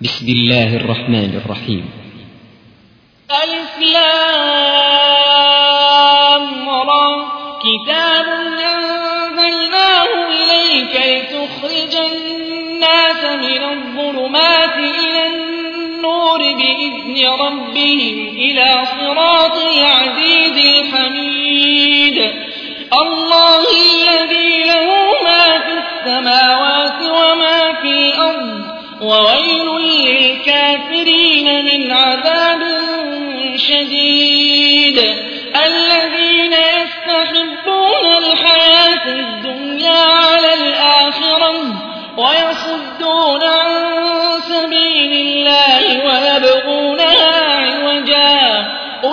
بسم الله الرحمن الرحيم. ألف لام را كتاب أنزلناه إليك لتخرج الناس من الظلمات إلى النور بإذن ربهم إلى صراط العزيز الحميد الله الذي له ما في السماوات وما في الأرض وويل للكافرين من عذاب شديد الذين يستحبون الحياة الدنيا على الآخرة ويصدون عن سبيل الله ويبغونها عوجا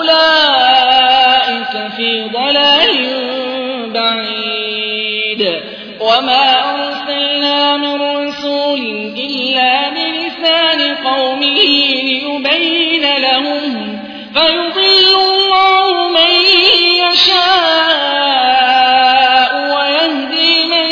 أولئك في ضلال بعيد وما أرسلنا من رسول إلا بلسان قومه ليبين لهم فيضل الله من يشاء ويهدي من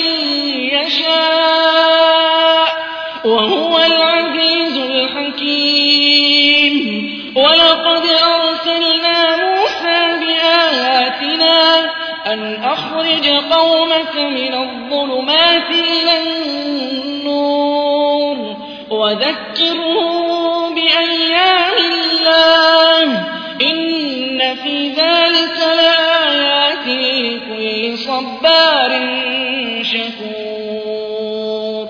يشاء وهو العزيز الحكيم ولقد أرسلنا موسى بآياتنا أن أخرج قومك من الظلمات إلى النور وذكرهم بأيام الله إن في ذلك لآيات لكل صبار شكور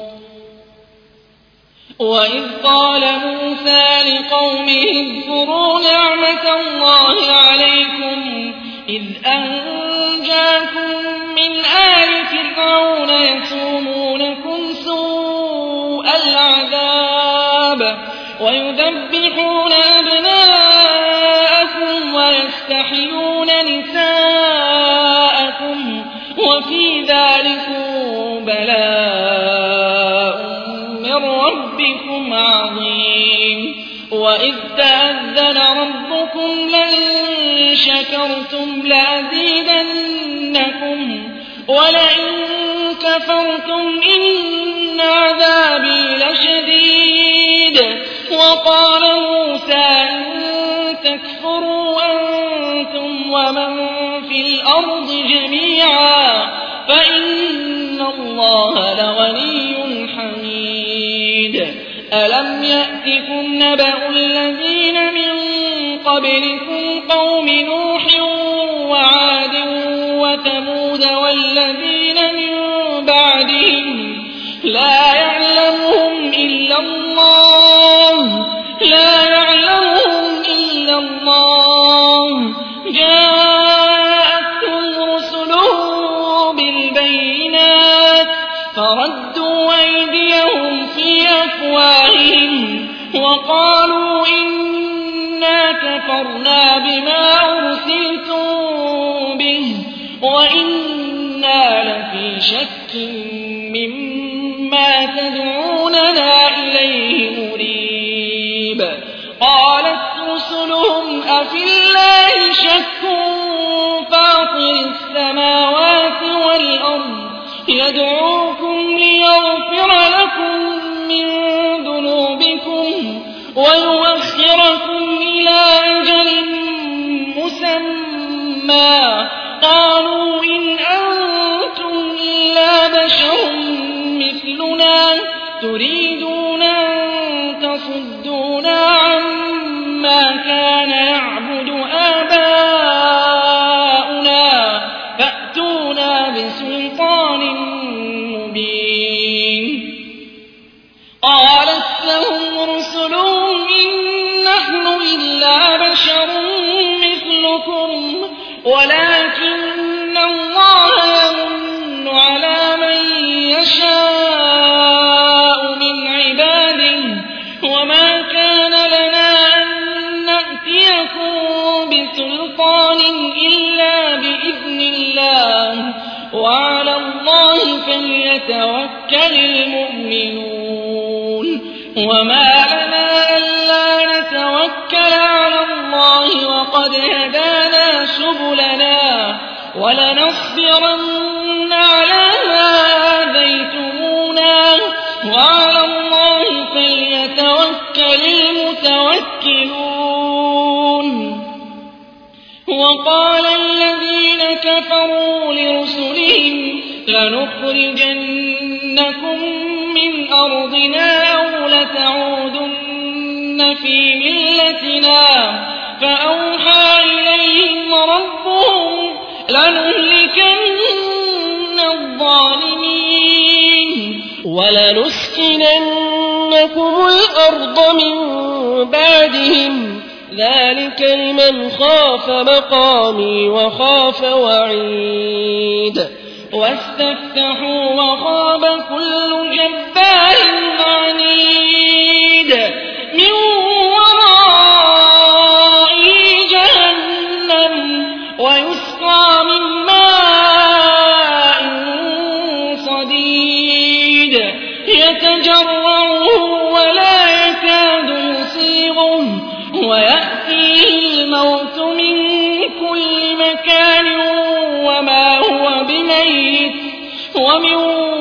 وإذ قال موسى لقومه اذكروا نعمة الله عليكم إذ أنجاكم من آل فرعون يسومونكم سوء العذاب ويذبحون أبناءكم ويستحيون نساءكم وفي ذلكم بلاء من ربكم عظيم وإذ تأذن ربكم لئن شكرتم لأزيدنكم ولئن كفرتم إن عذابي لشديد وقال موسى إن تكفروا أنتم ومن في الأرض جميعا فإن الله لغني حميد ألم يأتكم نبأ الذين من قبلكم قوم نوح وعاد وثمود والذين من بعدهم لا يعلمهم إلا الله جاءتهم رسلهم بالبينات فردوا أيديهم في أفواههم وقالوا إنا كفرنا بما أرسلتم به وإنا لفي شك مما تدعوننا إليه مريب قالت رسلهم أفي الله شك فاطر السماوات والأرض يدعوكم ليغفر لكم من ذنوبكم ويؤخركم إلى أجل مسمى قالوا إن أنتم إلا بشر مثلنا تريدون أن تصدونا عما كان يعبد آباؤنا فأتونا بسلطان مبين قالت لهم رسلهم إن نحن إلا بشر مثلكم ولكن الله يمن على من يشاء من عباده وما كان لنا أن نأتيكم بسلطان إلا بإذن الله وعلى الله فليتوكل المؤمنون وما لنا ألا نتوكل على الله وقد هدانا سبلنا ولنصبرن على ما آذيتمونا وعلى الله فليتوكل فليتوكل المتوكلون وقال الذين كفروا لرسلهم لنخرجنكم من أرضنا أو لتعودن في ملتنا فأوحى إليهم ربهم لنهلكن الظالمين ولنسكننكم الأرض من بعدهم ذلك لمن خاف مقامي وخاف وعيد واستفتحوا وخاب كل جبار عنيد من ورائه جهنم ويسقى من ماء صديد يتجرعه ولا يكاد يسيغه ويأتيه الموت من كل مكان وما هو بميت ومن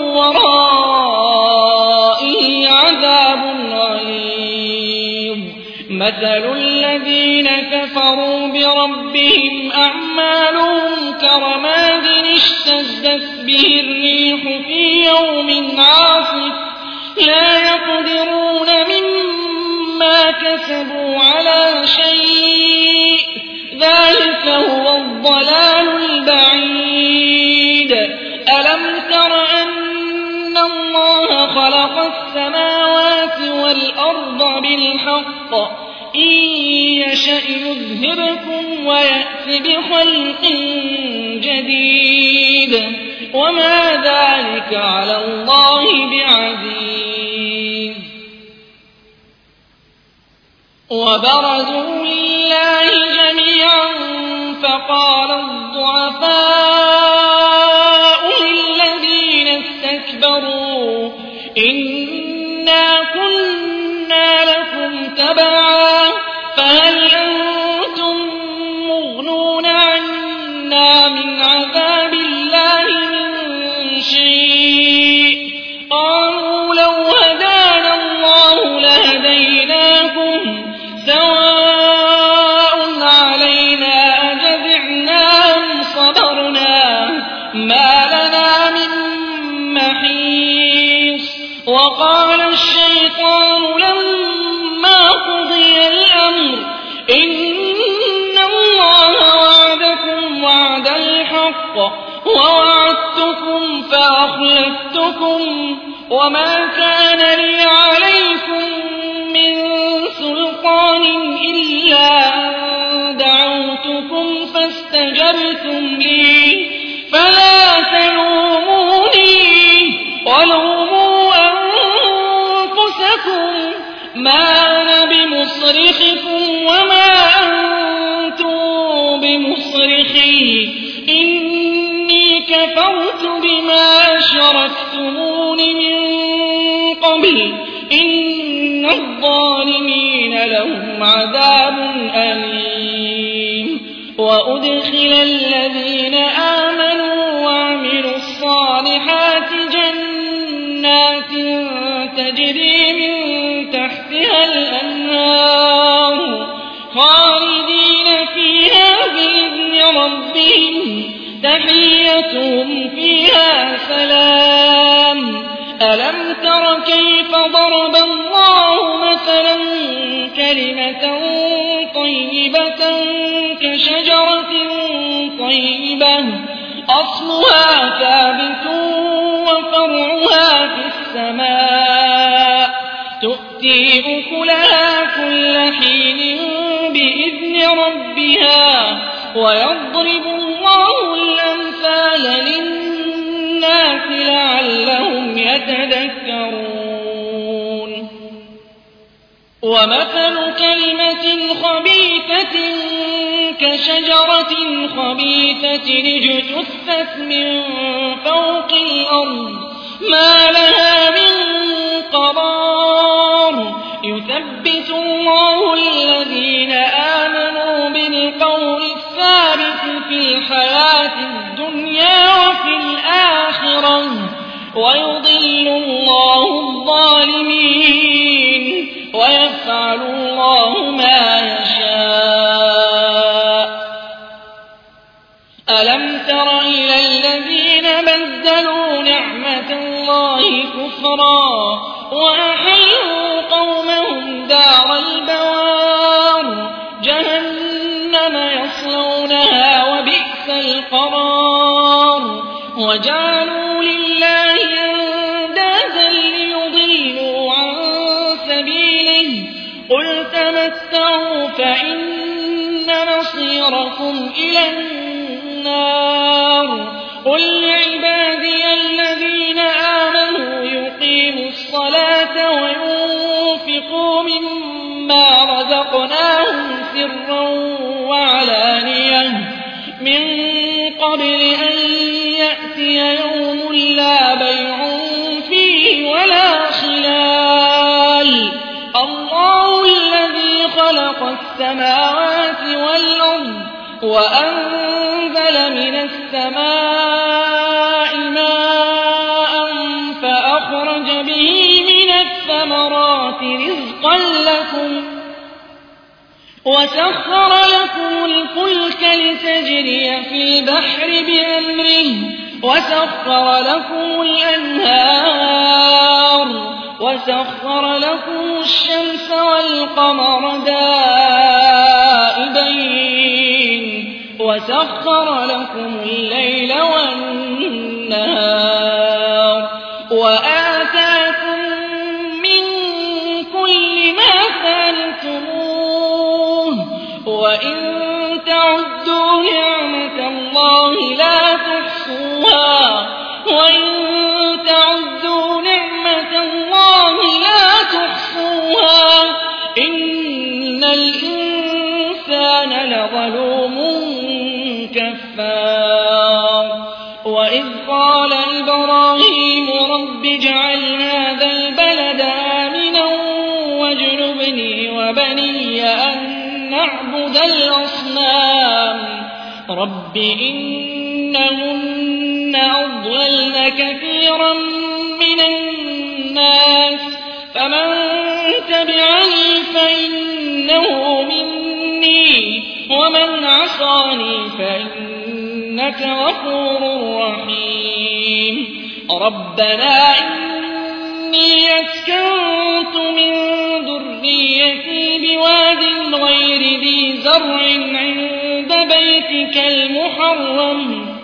ورائه عذاب غليظ مثل الذين كفروا بربهم أعمالهم كرماد اشتدت به الريح في يوم عاصف لا يقدرون مما كسبوا على شيء ذلك هو الضلال البعيد ألم تر أن الله خلق السماوات والأرض بالحق إن يشأ يذهبكم ويأت بخلق جديد وما ذلك على الله بعزيز وبرزوا لله جميعا فقال الضعفاء للذين استكبروا إنا كنا لكم تبعا فهل أنتم مغنون عنا من عذاب الله من شيء قالوا لو هدانا الله لهديناكم سواء علينا أجزعنا أم صبرنا ما لنا من محيص وقال الشيطان لما قضي الأمر إن الله وعدكم وعد الحق ووعدتكم فأخلفتكم وما كان لي عليكم من سلطان إلا أن دعوتكم فاستجبتم لي فلا تلوموني ولوموا أنفسكم ما أنا بمصرخكم وما أنتم بمصرخي إني كفرت بما أشركتمون من قبل إن الظالمين لهم عذاب أليم وأدخل الذين آمنوا وعملوا الصالحات جنات تجري من تحتها الأنهار خالدين فيها بإذن ربهم تحيتهم فيها سلام ألم تر كيف ضرب الله مثلا كلمة طيبة كشجرة طيبة أصلها ثابت وفرعها في السماء تؤتي أكلها كل حين بإذن ربها ويضرب الله الأمثال للناس لعلهم يتذكرون ومثل كلمة خبيثة كشجرة خبيثة اجتثت من فوق الأرض ما لها من قرار يثبت الله الذين آمنوا بالقول الثابت في الحياة الدنيا وفي الآخرة ويضل الله الظالمين ويفعل الله ما يشاء. ألم تر إلى الذين بدلوا نعمة الله كفرا وأحلوا قومهم دار البوار جهنم يصلونها وبئس القرار وجعلوا لله أندادا ليضلوا عن سبيله قل تمتعوا فإن مصيركم إلى النار قل لعبادي الذين آمنوا يقيموا الصلاة وينفقوا مما رزقناهم سرا وعلانية من قبل أن يأتي يوم لا بيع فيه ولا خلال الله الذي خلق السماوات والأرض وأنزل من السماء ماء فأخرج به من الثمرات رزقا لكم وسخر لكم الفلك لتجري في البحر بأمره وسخر لكم الأنهار وسخر لكم الشمس والقمر دائبين وسخر لكم الليل والنهار وآتاكم من كل ما سألتموه وإن تعدوا نعمة الله لا تحصوها وإن تعدوا نعمة الله لا تحصوها إن الإنسان لظلوم كفار وإذ قال إبراهيم رب اجعل هذا البلد آمنا واجنبني وبني أن نعبد الأصنام رب إنهن أضللن كثيرا من الناس فمن تبعني فإنه مني ومن عصاني فإنك غفور رحيم ربنا إني أسكنت من ذريتي بواد غير ذي زرع عند بيتك المحرم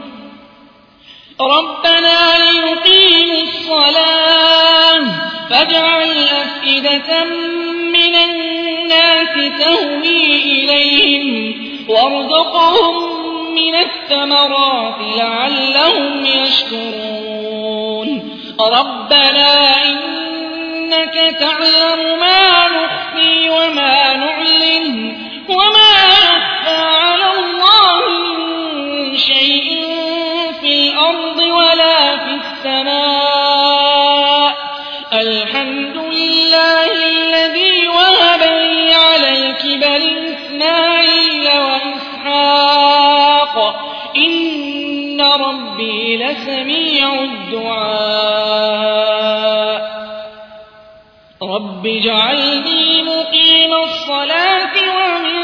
ربنا ليقيموا الصلاة فاجعل أفئدة من الناس تهوي إليهم وارزقهم من الثمرات لعلهم يشكرون ربنا إنك تعلم ما نخفي وما نعلن وما يخفى على الله من شيء في الأرض ولا في السماء الحمد لله الذي وهب لي على الكبر إسماعيل وإسحاق إن ربي لسميع الدعاء رب اجعلني مقيم الصلاة ومن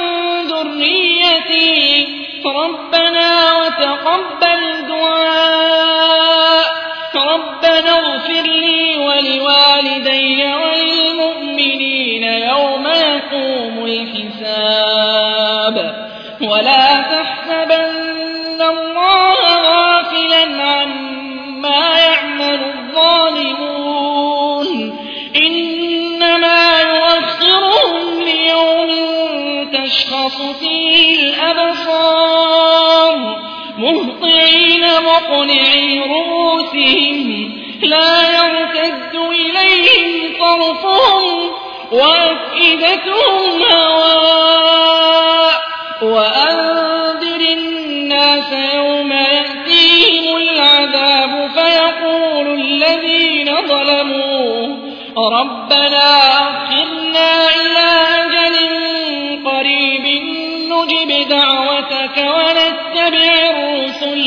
ذريتي ربنا وتقبل دعاء ربنا اغفر لي ولوالدي وللمؤمنين يوم يقوم الحساب ولا تحسبن الله غافلا عما يعمل الظالمون إنما يؤخرهم ليوم تشخص فيه الأبصار مهطعين مقنعي رؤوسهم لا يرتد إليهم طرفهم وأفئدتهم هواء وأنذر الناس يوم يأتيهم العذاب فيقول الذين ظلموا ربنا أخرنا إلى أجل قريب نجب دعوتك ونتبع الرسل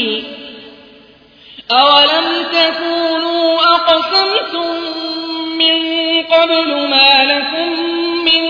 أولم تكونوا أقسمتم من قبل ما لكم من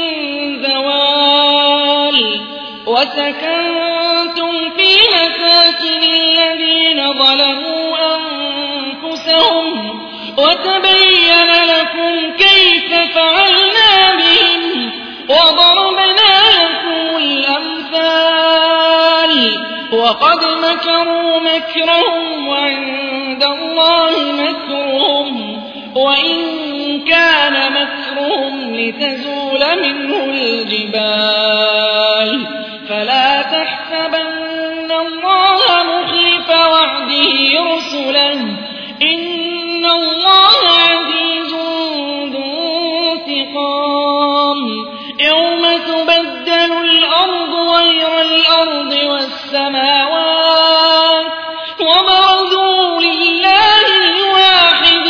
وسكنتم في مساكن الذين ظلموا أنفسهم وتبين لكم كيف فعلنا بهم وضربنا لكم الأمثال وقد مكروا مكرهم وعند الله مكرهم وإن كان مكرهم لتزول منه الجبال فلا تحسبن الله مخلف وعده رسله إن الله عزيز ذو انتقام يوم تبدل الأرض غير الأرض والسماوات وبرزوا لله الواحد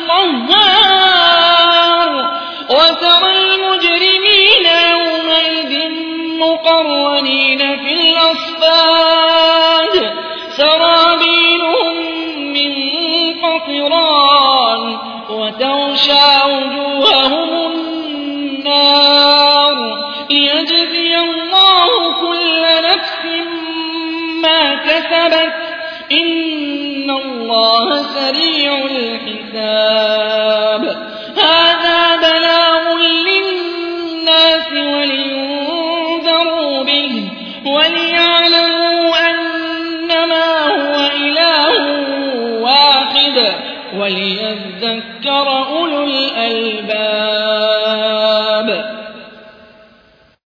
القهار وترى المجرمين يومئذ مقرنين في الأصفاد سرابيلهم من قطران وتغشى وجوههم النار ليجزي الله كل نفس ما كسبت إن الله سريع الحساب